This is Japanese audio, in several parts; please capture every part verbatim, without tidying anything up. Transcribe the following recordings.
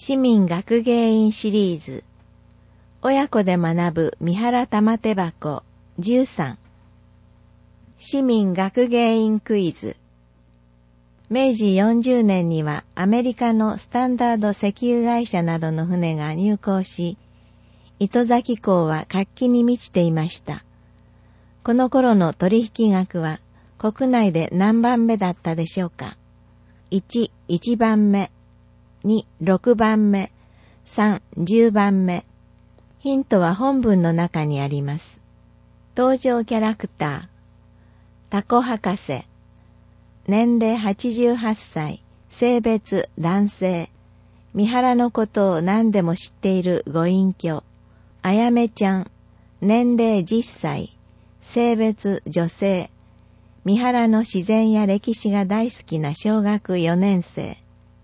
市民学芸員シリーズ親子で学ぶ三原玉手箱じゅうさん市民学芸員クイズ明治よんじゅうねんにはアメリカのスタンダード石油会社などの船が入港し、糸崎港は活気に満ちていました。この頃の取引額は国内で何番目だったでしょうか。いち、いちばんめ、に、ろくばんめ、さん、じゅうばんめ。ヒントは本文の中にあります。登場キャラクター、タコ博士、年齢はちじゅうはっさい、性別男性、三原のことを何でも知っているご隠居、あやめちゃん、年齢じゅっさい、性別女性、三原の自然や歴史が大好きな小学よねん生。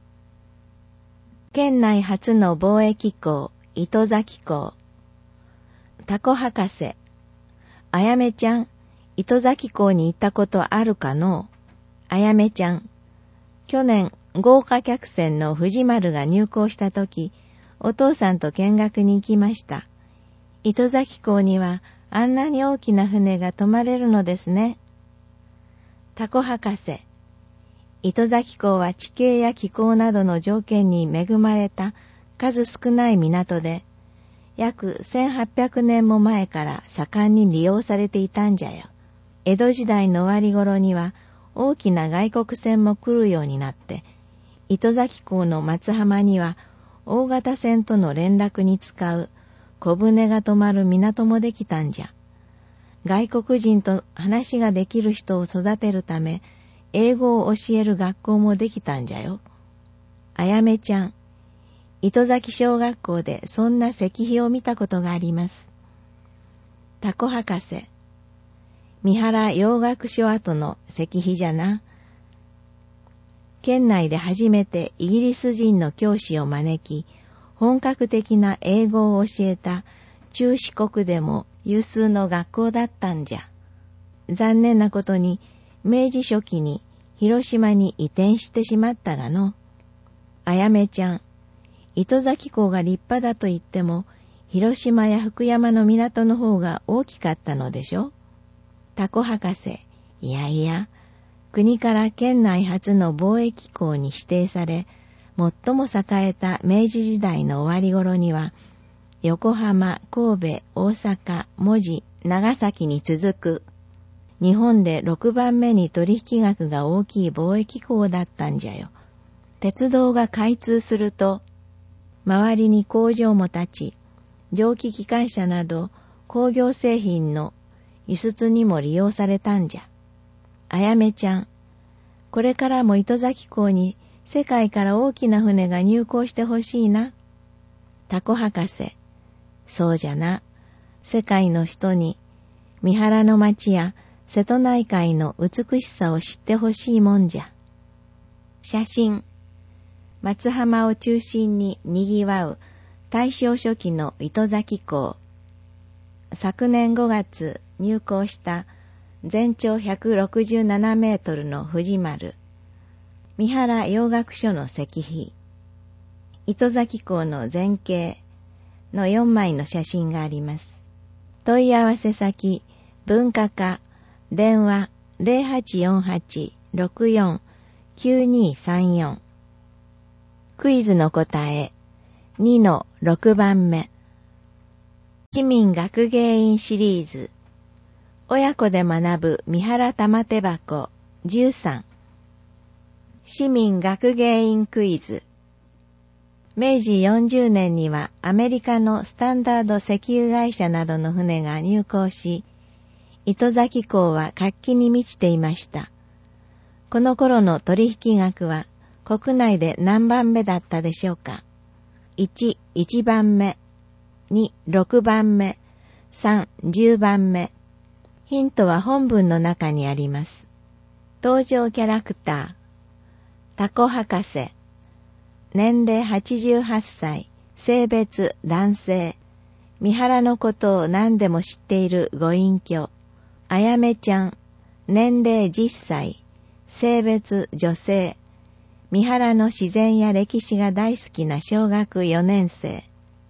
県内初の貿易港、糸崎港。タコ博士、あやめちゃん、糸崎港に行ったことあるかのう？あやめちゃん、去年豪華客船の藤丸が入港したとき、お父さんと見学に行きました。糸崎港にはあんなに大きな船が泊まれるのですね。タコ博士、糸崎港は地形や気候などの条件に恵まれた数少ない港で、約せんはっぴゃくねんも前から盛んに利用されていたんじゃよ。江戸時代の終わり頃には大きな外国船も来るようになって、糸崎港の松浜には大型船との連絡に使う小舟が止まる港もできたんじゃ。外国人と話ができる人を育てるため、英語を教える学校もできたんじゃよ。あやめちゃん、糸崎小学校でそんな石碑を見たことがあります。タコ博士、三原洋学所跡の石碑じゃな。県内で初めてイギリス人の教師を招き、本格的な英語を教えた中四国でも有数の学校だったんじゃ。残念なことに明治初期に広島に移転してしまったがの。あやめちゃん、糸崎港が立派だと言っても、広島や福山の港の方が大きかったのでしょ。タコ博士、いやいや、国から県内初の貿易港に指定され、最も栄えた明治時代の終わり頃には、横浜、神戸、大阪、門司、長崎に続く、日本でろくばんめに取引額が大きい貿易港だったんじゃよ。鉄道が開通すると、周りに工場も建ち、蒸気機関車など工業製品の輸出にも利用されたんじゃ。あやめちゃん、これからも糸崎港に世界から大きな船が入港してほしいな。タコ博士、そうじゃな。世界の人に三原の町や瀬戸内海の美しさを知ってほしいもんじゃ。写真、松浜を中心に賑わう大正初期の糸崎港。昨年ごがつ入港した全長ひゃくろくじゅうななメートルの藤丸、三原洋学所の石碑、糸崎港の全景のよんまいの写真があります。問い合わせ先、文化課、電話 ゼロはちよんはち ろくよん きゅうにさんよん。クイズの答え、にのろくばんめ。市民学芸員シリーズ親子で学ぶ三原玉手箱じゅうさん市民学芸員クイズ明治よんじゅうねんにはアメリカのスタンダード石油会社などの船が入港し、糸崎港は活気に満ちていました。この頃の取引額は国内で何番目だったでしょうか。いち、いちばんめ、に、ろくばんめ、さん、じゅうばんめ。ヒントは本文の中にあります。登場キャラクター、タコ博士、年齢はちじゅうはっさい、性別男性、三原のことを何でも知っているご隠居、あやめちゃん、年齢じゅっさい、性別女性、 三原の自然や歴史が大好きな小学よねん生。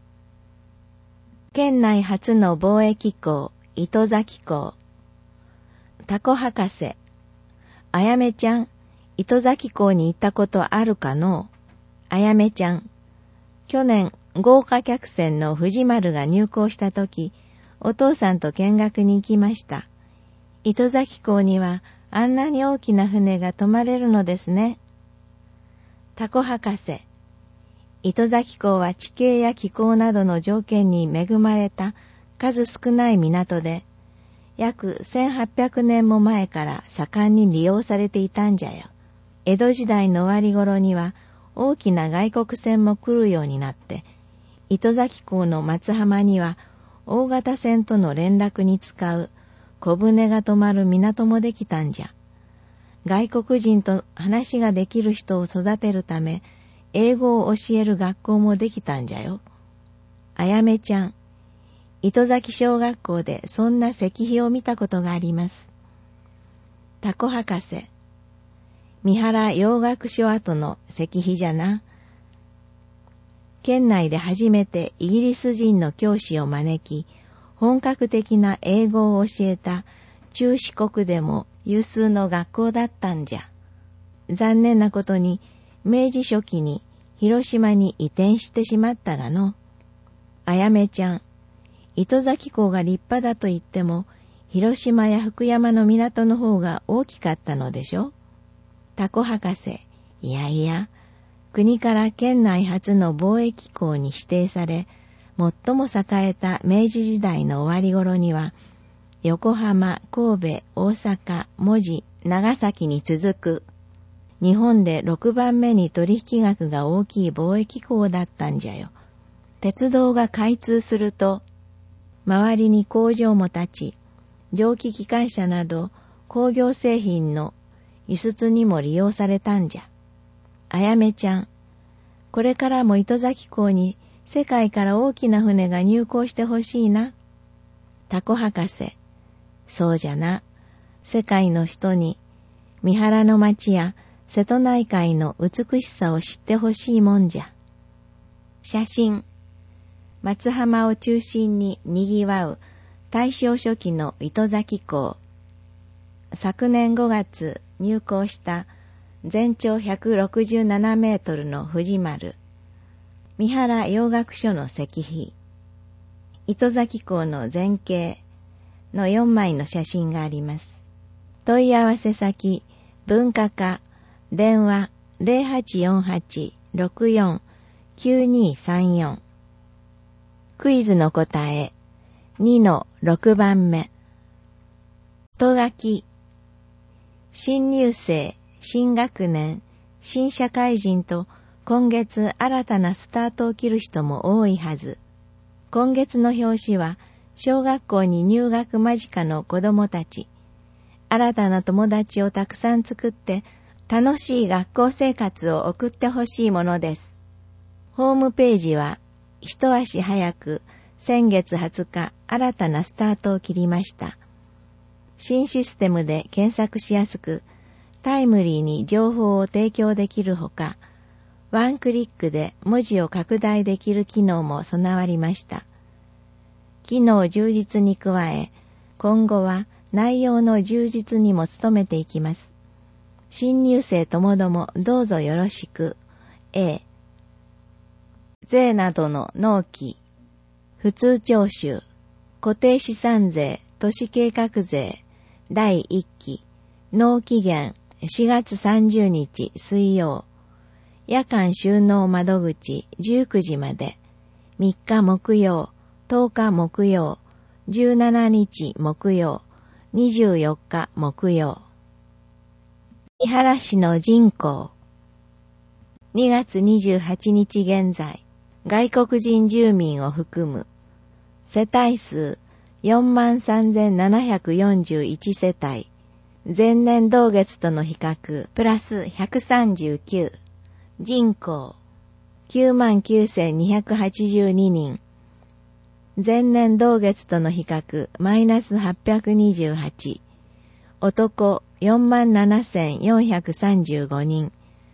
県内初の貿易港、糸崎港。タコ博士。あやめちゃん、糸崎港に行ったことあるかの？あやめちゃん。去年、豪華客船の藤丸が入港したとき、お父さんと見学に行きました。糸崎港にはあんなに大きな船が泊まれるのですね。タコ博士。糸崎港は地形や気候などの条件に恵まれた数少ない港で、約せんはっぴゃくねんも前から盛んに利用されていたんじゃよ。江戸時代の終わり頃には大きな外国船も来るようになって、糸崎港の松浜には大型船との連絡に使う小舟が止まる港もできたんじゃ。外国人と話ができる人を育てるため、英語を教える学校もできたんじゃよ。あやめちゃん、糸崎小学校でそんな石碑を見たことがあります。タコ博士、三原洋学所跡の石碑じゃな。県内で初めてイギリス人の教師を招き、本格的な英語を教えた中四国でも有数の学校だったんじゃ。残念なことに、明治初期に広島に移転してしまったがの。あやめちゃん、糸崎港が立派だと言っても、広島や福山の港の方が大きかったのでしょ。タコ博士、いやいや、国から県内初の貿易港に指定され、最も栄えた明治時代の終わり頃には、横浜、神戸、大阪、門司、長崎に続く、日本でろくばんめに取引額が大きい貿易港だったんじゃよ。鉄道が開通すると、周りに工場も建ち、蒸気機関車など工業製品の輸出にも利用されたんじゃ。あやめちゃん、これからも糸崎港に世界から大きな船が入港してほしいな。タコ博士、そうじゃな。世界の人に三原の町や瀬戸内海の美しさを知ってほしいもんじゃ。写真。松浜を中心に賑わう大正初期の糸崎港。昨年ごがつ入港した全長ひゃくろくじゅうななメートルの藤丸。三原洋学所の石碑。糸崎港の全景のよんまいの写真があります。問い合わせ先、文化課、電話 ゼロはちよんはち ろくよん きゅうにさんよん。クイズの答え、にのろくばんめ。とがき。新入生、新学年、新社会人と今月新たなスタートを切る人も多いはず。今月の表紙は小学校に入学間近の子供たち。新たな友達をたくさん作って楽しい学校生活を送ってほしいものです。ホームページは一足早く先月はつか新たなスタートを切りました。新システムで検索しやすくタイムリーに情報を提供できるほか、ワンクリックで文字を拡大できる機能も備わりました。機能充実に加え、今後は内容の充実にも努めていきます。新入生ともどもどうぞよろしく。A、税などの納期、普通徴収、固定資産税、都市計画税、だいいっき、納期限しがつさんじゅうにち水曜、夜間収納窓口じゅうくじまで、みっか木曜、とおか木曜、じゅうしちにち木曜、にじゅうよっか木曜。三原市の人口。にがつにじゅうはちにち現在、外国人住民を含む世帯数 よんまんさんぜんななひゃくよんじゅういち 世帯、前年同月との比較プラスひゃくさんじゅうきゅう、人口 きゅうまんきゅうせんにひゃくはちじゅうににん、前年同月との比較マイナスはっぴゃくにじゅうはち、男 よんまんななせんよんひゃくさんじゅうごにん、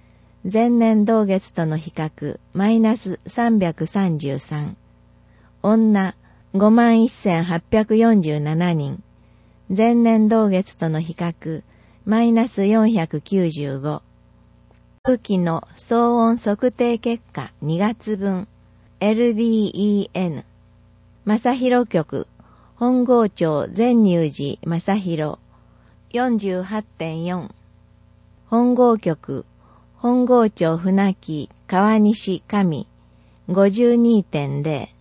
前年同月との比較、マイナスさんびゃくさんじゅうさん。女、ごまんせんはっぴゃくよんじゅうななにん。前年同月との比較、マイナスよんひゃくきゅうじゅうご。空気の騒音測定結果にがつぶん、エルディーイーエヌ。正広局、本郷町善入寺正広、よんじゅうはってんよん。本郷局、本郷町船木川西上、ごじゅうにてんゼロ。